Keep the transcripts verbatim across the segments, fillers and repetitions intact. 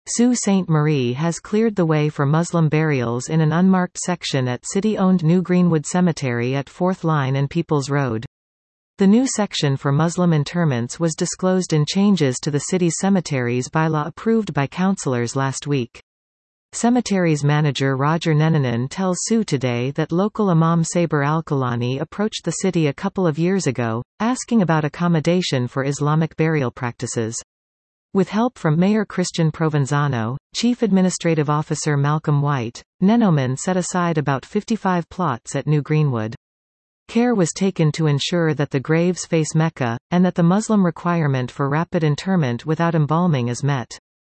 Sault Ste. Marie has cleared the way for Muslim burials in an unmarked section at city-owned New Greenwood Cemetery at fourth Line and Peoples Road. The new section for Muslim interments was disclosed in changes to the city's cemeteries bylaw approved by councillors last week. Cemeteries manager Roger Nenanen tells Sault Today that local Imam Saber Al-Kalani approached the city a couple of years ago, asking about accommodation for Islamic burial practices. With help from Mayor Christian Provenzano, Chief Administrative Officer Malcolm White, Nenoman set aside about fifty-five plots at New Greenwood. Care was taken to ensure that the graves face Mecca, and that the Muslim requirement for rapid interment without embalming is met.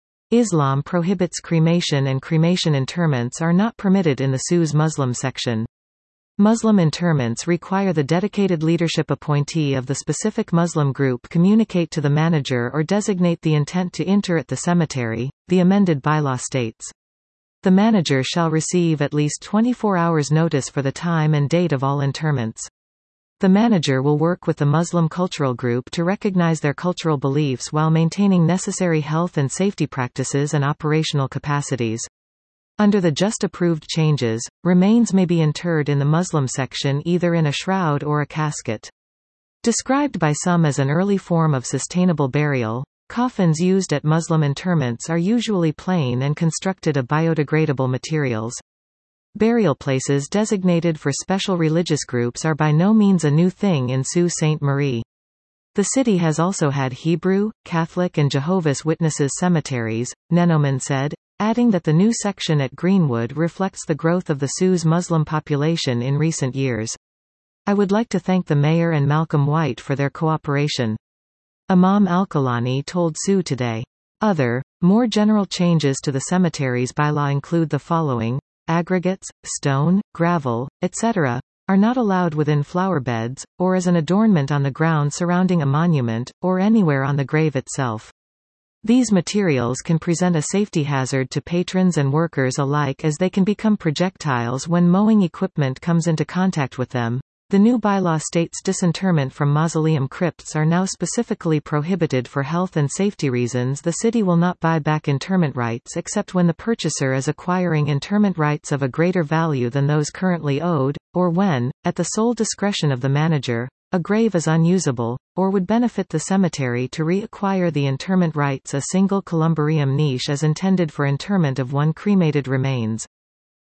Islam prohibits cremation, and cremation interments are not permitted in the S U's Muslim section. Muslim interments require the dedicated leadership appointee of the specific Muslim group communicate to the manager or designate the intent to inter at the cemetery, the amended bylaw states. The manager shall receive at least twenty-four hours notice for the time and date of all interments. The manager will work with the Muslim cultural group to recognize their cultural beliefs while maintaining necessary health and safety practices and operational capacities. Under the just approved changes, remains may be interred in the Muslim section either in a shroud or a casket. Described by some as an early form of sustainable burial, coffins used at Muslim interments are usually plain and constructed of biodegradable materials. Burial places designated for special religious groups are by no means a new thing in Sault Ste. Marie. The city has also had Hebrew, Catholic and Jehovah's Witnesses cemeteries, Nenoman said, adding that the new section at Greenwood reflects the growth of the S U's Muslim population in recent years. I would like to thank the mayor and Malcolm White for their cooperation. Imam Al-Kalani told Sault Today. Other, more general changes to the cemeteries bylaw include the following: aggregates, stone, gravel, et cetera, are not allowed within flower beds, or as an adornment on the ground surrounding a monument, or anywhere on the grave itself. These materials can present a safety hazard to patrons and workers alike as they can become projectiles when mowing equipment comes into contact with them. The new bylaw states disinterment from mausoleum crypts are now specifically prohibited for health and safety reasons. The city will not buy back interment rights except when the purchaser is acquiring interment rights of a greater value than those currently owed, or when, at the sole discretion of the manager, a grave is unusable, or would benefit the cemetery to reacquire the interment rights. A single columbarium niche is intended for interment of one cremated remains.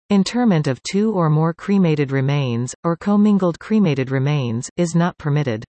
Interment of two or more cremated remains, or commingled cremated remains, is not permitted.